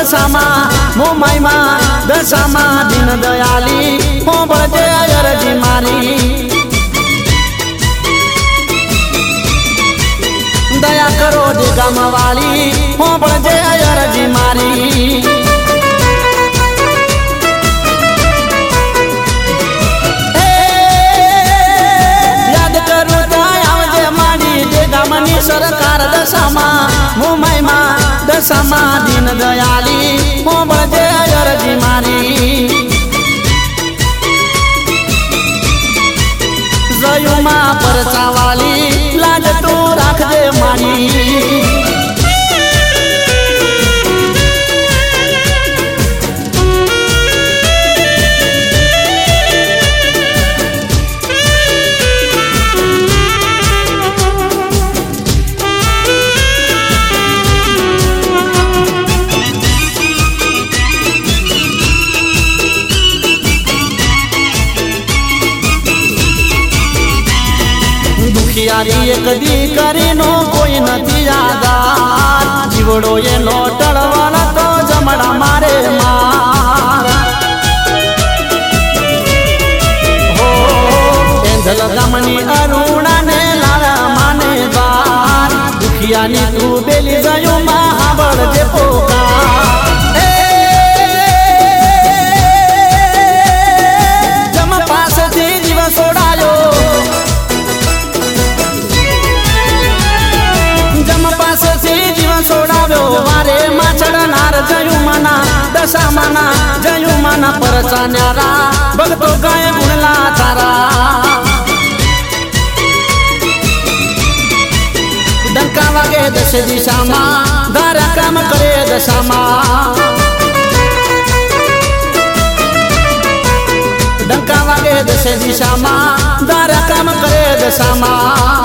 दशामा मुंबईमा दशामा दीन दयाली हो बजे अरजी मारी दया करो जे गाम वाली हो बजे अरजी मारी सरकार दशामा मुंबईमा दशामा दीन दयाली हो बजे अरजी मारी जयुमा परचावाली लाज तू राख दे मारी एक दी करी नो कोई नथी आधार जीवड़ो ये नो टळवाला तो जमड़ा मारे मार हो एंजल दमनी अरुणा ने लाला माने बार दुखिया नी तू बेली जयो महाबळ जे पोकार जम पास थी जीव सोडायो वारे माचडनार जयुमाना दशामाना जयुमाना परचान्यारा बघतो काय गुणला तारा डंका वागे दश दिशामा दारा काम करे दशामा डंका वागे दश दिशामा दारा काम करे दशामा